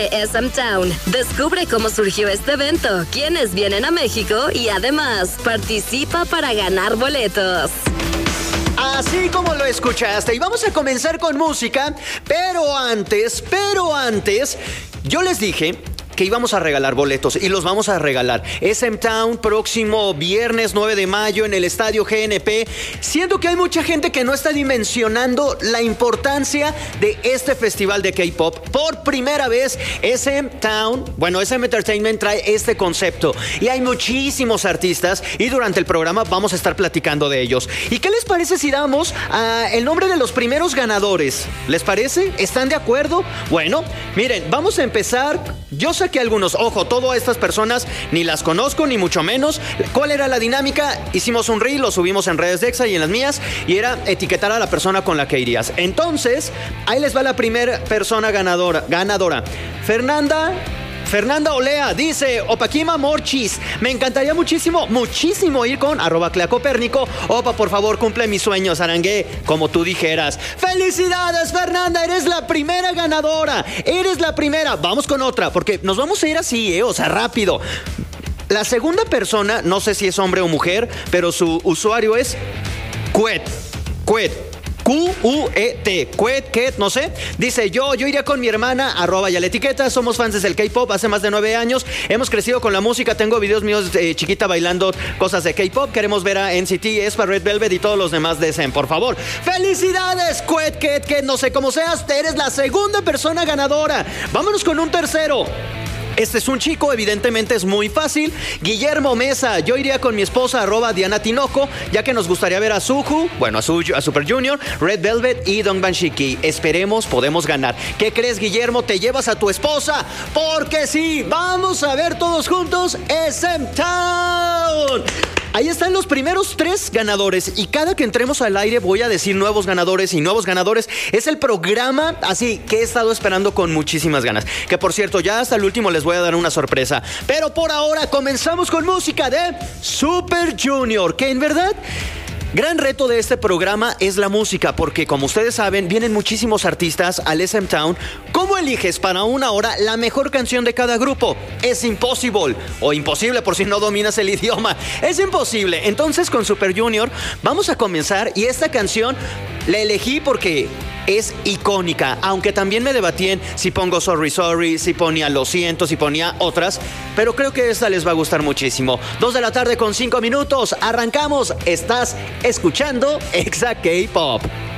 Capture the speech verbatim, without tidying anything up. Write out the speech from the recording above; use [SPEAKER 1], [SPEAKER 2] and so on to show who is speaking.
[SPEAKER 1] S M Town. Descubre cómo surgió este evento, quiénes vienen a México y además participa para ganar boletos.
[SPEAKER 2] Así como lo escuchaste, y vamos a comenzar con música, pero antes, pero antes, yo les dije que íbamos a regalar boletos y los vamos a regalar. S M Town, próximo viernes nueve de mayo en el Estadio G N P. Siento que hay mucha gente que no está dimensionando la importancia de este festival de K-pop. Por primera vez, S M Town, bueno, S M Entertainment trae este concepto y hay muchísimos artistas y durante el programa vamos a estar platicando de ellos. ¿Y qué les parece si damos uh, el nombre de los primeros ganadores? ¿Les parece? ¿Están de acuerdo? Bueno, miren, vamos a empezar. Yo sé que algunos, ojo, todas estas personas ni las conozco, ni mucho menos. ¿Cuál era la dinámica? Hicimos un reel, lo subimos en redes de Exa y en las mías, y era etiquetar a la persona con la que irías. Entonces, ahí les va la primera persona ganadora. Ganadora. Fernanda... Fernanda Olea dice: Opaquima Morchis, me encantaría muchísimo, muchísimo ir con arroba Clea Copérnico. Opa, por favor, cumple mis sueños, Arangué, como tú dijeras. ¡Felicidades, Fernanda! Eres la primera ganadora. Eres la primera. Vamos con otra, porque nos vamos a ir así, ¿eh? O sea, rápido. La segunda persona, no sé si es hombre o mujer, pero su usuario es Cuet. Cuet. Q U E T, Cuet, Ket, no sé. Dice: yo, yo iría con mi hermana, arroba ya la etiqueta. Somos fans del K-pop hace más de nueve años. Hemos crecido con la música. Tengo videos míos de chiquita bailando cosas de K-pop. Queremos ver a N C T, Aespa, Red Velvet y todos los demás de S M, por favor. ¡Felicidades, Cuet, Ket, Ket! No sé cómo seas, eres la segunda persona ganadora. Vámonos con un tercero. Este es un chico, evidentemente es muy fácil. Guillermo Mesa, yo iría con mi esposa, arroba Diana Tinoco, ya que nos gustaría ver a Suju, bueno, a, Su, a Super Junior, Red Velvet y Dongban Shiki. Esperemos, podemos ganar. ¿Qué crees, Guillermo? ¿Te llevas a tu esposa? Porque sí, vamos a ver todos juntos S M Town. Ahí están los primeros tres ganadores y cada que entremos al aire voy a decir nuevos ganadores y nuevos ganadores. Es el programa así que he estado esperando con muchísimas ganas. Que por cierto, ya hasta el último les voy a dar una sorpresa. Pero por ahora comenzamos con música de Super Junior, que en verdad... gran reto de este programa es la música, porque como ustedes saben, vienen muchísimos artistas al S M Town. ¿Cómo eliges para una hora la mejor canción de cada grupo? Es imposible, o imposible por si no dominas el idioma. Es imposible. Entonces con Super Junior vamos a comenzar y esta canción la elegí porque es icónica, aunque también me debatí en si pongo Sorry Sorry, si ponía Lo Siento, si ponía otras, pero creo que esta les va a gustar muchísimo. Dos de la tarde con cinco minutos, arrancamos. Estás escuchando Exa K-Pop.